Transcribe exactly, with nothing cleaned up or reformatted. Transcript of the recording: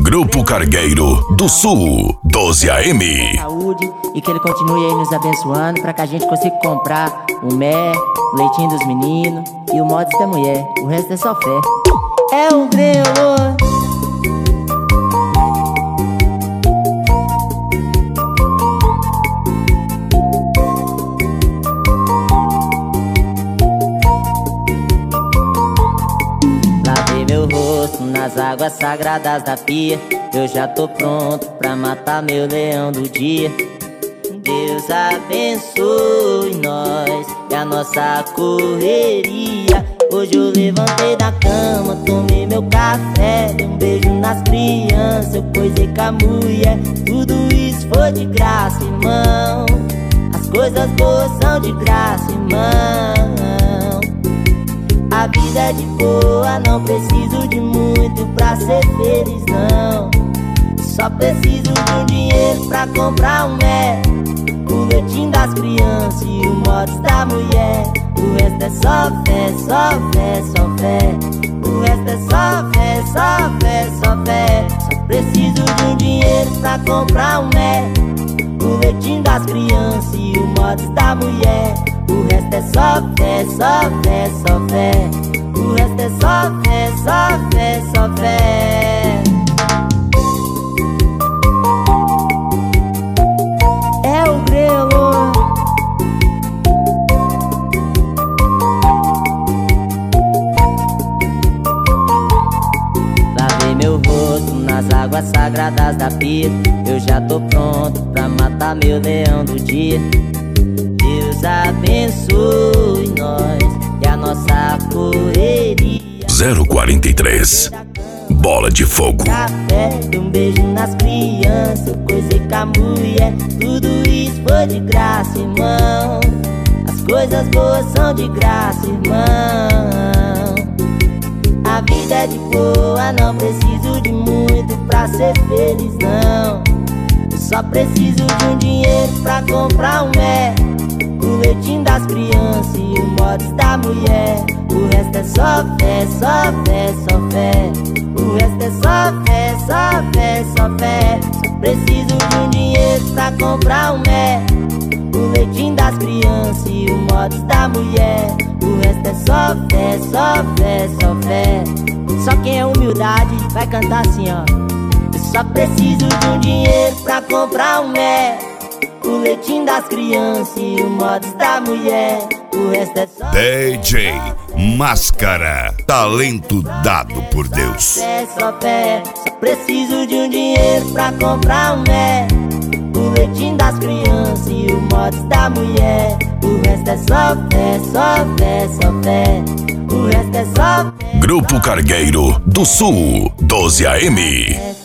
Grupo Cargueiro do Sul, doze A M. Saúde e que ele continue aí nos abençoando pra que a gente consiga comprar o mé, o leitinho dos meninos e o mods da mulher. O resto é só fé. É um grelo. Lavei meu rosto nas águas sagradas da pia. Eu já tô pronto pra matar meu leão do dia. Deus abençoe nós e a nossa correria. Hoje eu levantei da cama, tomei meu café, dei um beijo nas crianças, eu coisei com a mulher. Tudo isso foi de graça, irmão. As coisas boas são de graça, irmão. A vida é de boa, não preciso de muito pra ser feliz, não. Só preciso de um dinheiro pra comprar um mé, o leitinho das crianças e o mods da mulher. O resto é só fé, só fé, só fé. O resto é só fé, só fé, só fé. Só preciso de um dinheiro pra comprar um mé, o leitinho das crianças e o mods da mulher. O resto é só fé, só fé, só fé. O resto é só fé, só fé, só fé. É o grelo. Lavei meu rosto nas águas sagradas da pia. Eu já tô pronto pra matar meu leão do dia. Deus abençoe nós e a nossa correria. zero quarenta e três Bola de Fogo. Café, dei um beijo nas crianças, eu coisei com a mulher. Tudo isso foi de graça, irmão. As coisas boas são de graça, irmão. A vida é de boa, não preciso de muito pra ser feliz, não. Eu só preciso de um dinheiro pra comprar um mé, o leitinho das crianças e o mods da mulher. O resto é só fé, só fé, só fé. O resto é só fé, só fé, só fé. Só preciso de um dinheiro pra comprar um mé, o leitinho das crianças e o mods da mulher. O resto é só fé, só fé, só fé. Só quem é humildade vai cantar assim, ó. Eu só preciso de um dinheiro pra comprar um mé, o leitinho das crianças e o mods da mulher. O resto é só D J Máscara, talento dado por Deus. fé, só fé. Só preciso de um dinheiro pra comprar um mé, o leitinho das crianças e o mods da mulher. O resto é só fé, só fé, só fé. O resto é só fé. Grupo Cargueiro do Sul, doze A M.